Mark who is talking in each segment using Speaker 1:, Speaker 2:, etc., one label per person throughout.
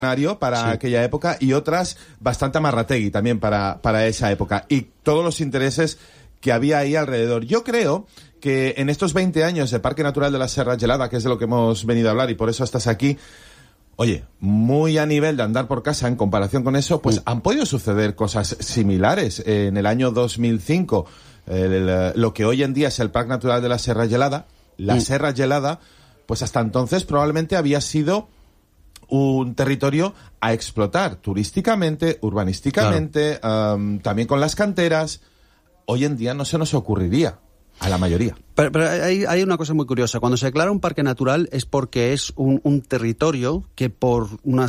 Speaker 1: para aquella época y otras bastante amarrategui también para esa época. Y todos los intereses que había ahí alrededor. Yo creo que en estos 20 años de Parque Natural de la Serra Gelada, que es de lo que hemos venido a hablar y por eso estás aquí, oye, muy a nivel de andar por casa, en comparación con eso, pues han podido suceder cosas similares. En el año 2005, lo que hoy en día es el Parque Natural de la Serra Gelada, la Serra Gelada, pues hasta entonces probablemente había sido un territorio a explotar turísticamente, urbanísticamente, también con las canteras. Hoy en día no se nos ocurriría a la mayoría.
Speaker 2: Pero hay una cosa muy curiosa. Cuando se declara un parque natural es porque es un territorio que por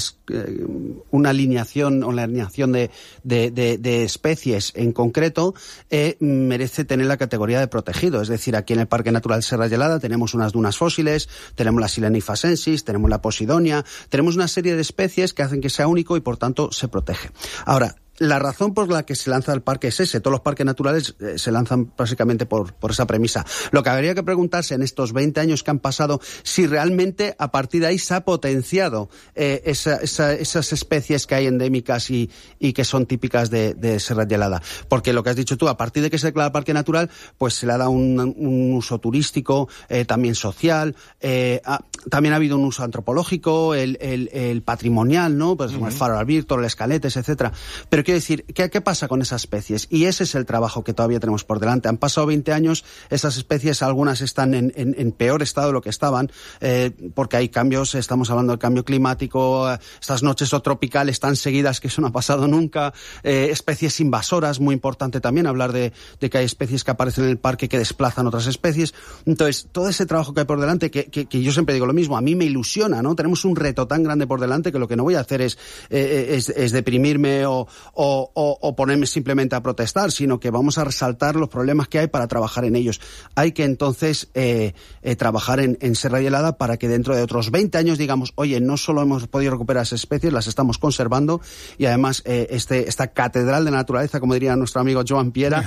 Speaker 2: una alineación o la alineación de especies en concreto merece tener la categoría de protegido. Es decir, aquí en el Parque Natural Serra Gelada tenemos unas dunas fósiles, tenemos la Silenifa sensis, tenemos la Posidonia, tenemos una serie de especies que hacen que sea único y por tanto se protege. Ahora, la razón por la que se lanza el parque es ese. Todos los parques naturales se lanzan básicamente por esa premisa. Lo que habría que preguntarse en estos 20 años que han pasado, si realmente a partir de ahí se ha potenciado esas especies que hay endémicas y que son típicas de Serra Gelada. Porque lo que has dicho tú, a partir de que se declara el parque natural, pues se le ha dado un uso turístico, también social, también ha habido un uso antropológico, el patrimonial, ¿no? Pues como el Faro Albir, Torre Escaletes, etcétera. Pero quiero decir, ¿qué pasa con esas especies? Y ese es el trabajo que todavía tenemos por delante. Han pasado 20 años, esas especies, algunas están en peor estado de lo que estaban, porque hay cambios, estamos hablando del cambio climático, estas noches tropicales tan seguidas que eso no ha pasado nunca, especies invasoras, muy importante también hablar de que hay especies que aparecen en el parque que desplazan otras especies. Entonces, todo ese trabajo que hay por delante, que yo siempre digo lo mismo, a mí me ilusiona, ¿no? Tenemos un reto tan grande por delante que lo que no voy a hacer es deprimirme o ponerme simplemente a protestar, sino que vamos a resaltar los problemas que hay para trabajar en ellos. Hay que entonces trabajar en Serra Gelada para que dentro de otros 20 años digamos, oye, no solo hemos podido recuperar esas especies, las estamos conservando y además esta catedral de naturaleza, como diría nuestro amigo Joan Piera,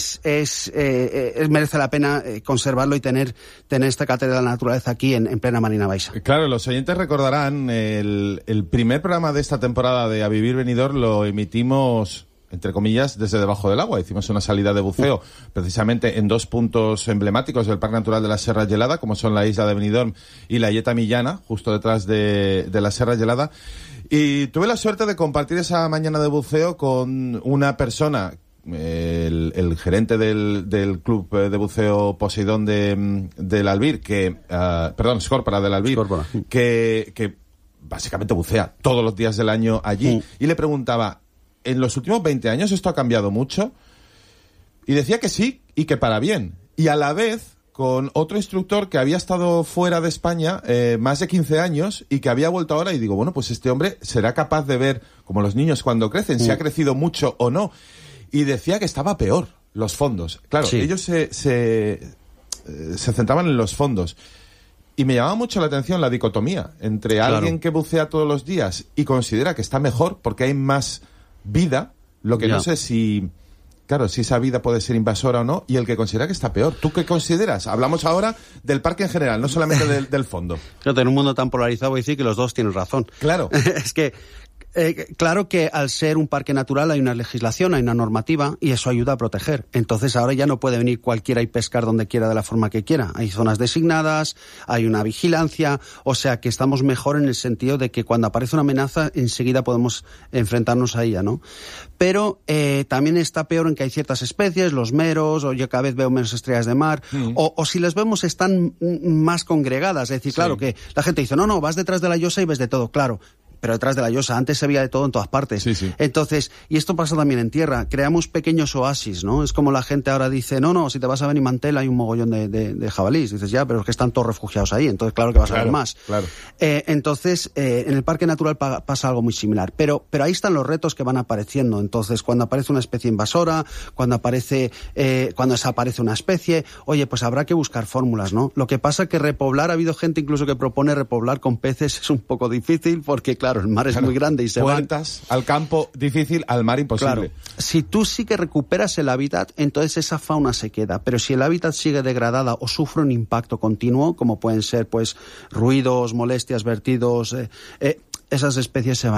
Speaker 2: merece la pena conservarlo y tener esta catedral de la naturaleza aquí en plena Marina Baixa.
Speaker 1: Claro, los oyentes recordarán el primer programa de esta temporada de A Vivir Benidorm lo emitimos, entre comillas, desde debajo del agua. Hicimos una salida de buceo precisamente en dos puntos emblemáticos del Parque Natural de la Serra Gelada, como son la isla de Benidorm y la Illeta Millana, justo detrás de la Serra Gelada. Y tuve la suerte de compartir esa mañana de buceo con una persona, el gerente del club de buceo Poseidón del Albir, Scórpora del Albir, que básicamente bucea todos los días del año allí, y le preguntaba, ¿en los últimos 20 años esto ha cambiado mucho? Y decía que sí, y que para bien. Y a la vez, con otro instructor que había estado fuera de España más de 15 años y que había vuelto ahora, y digo, bueno, pues este hombre será capaz de ver, como los niños cuando crecen, si ha crecido mucho o no. Y decía que estaba peor los fondos. Claro, ellos se centraban en los fondos. Y me llamaba mucho la atención la dicotomía entre alguien que bucea todos los días y considera que está mejor porque hay más vida, lo que no sé si esa vida puede ser invasora o no, y el que considera que está peor. ¿Tú qué consideras? Hablamos ahora del parque en general, no solamente del fondo.
Speaker 2: Claro, en un mundo tan polarizado voy a decir que los dos tienen razón.
Speaker 1: Claro.
Speaker 2: Es que claro que al ser un parque natural hay una legislación, hay una normativa y eso ayuda a proteger. Entonces ahora ya no puede venir cualquiera y pescar donde quiera de la forma que quiera. Hay zonas designadas, hay una vigilancia, o sea que estamos mejor en el sentido de que cuando aparece una amenaza enseguida podemos enfrentarnos a ella, ¿no? Pero también está peor en que hay ciertas especies, los meros, o yo cada vez veo menos estrellas de mar, o si las vemos están más congregadas. Es decir, claro que la gente dice, no, vas detrás de la llosa y ves de todo, claro. Pero detrás de la llosa, antes se veía de todo en todas partes.
Speaker 1: Sí.
Speaker 2: Entonces, y esto pasa también en tierra, creamos pequeños oasis, ¿no? Es como la gente ahora dice, no, si te vas a Benimantell hay un mogollón de jabalís. Dices, ya, pero es que están todos refugiados ahí, entonces claro que vas a ver más.
Speaker 1: Claro.
Speaker 2: Entonces, en el parque natural pasa algo muy similar. Pero ahí están los retos que van apareciendo. Entonces, cuando aparece una especie invasora, cuando desaparece una especie, oye, pues habrá que buscar fórmulas, ¿no? Lo que pasa que repoblar, ha habido gente incluso que propone repoblar con peces, es un poco difícil porque, claro, el mar es muy grande y se van.
Speaker 1: Puertas al campo difícil, al mar imposible.
Speaker 2: Claro. Si tú sí que recuperas el hábitat, entonces esa fauna se queda. Pero si el hábitat sigue degradada o sufre un impacto continuo, como pueden ser pues ruidos, molestias, vertidos, esas especies se van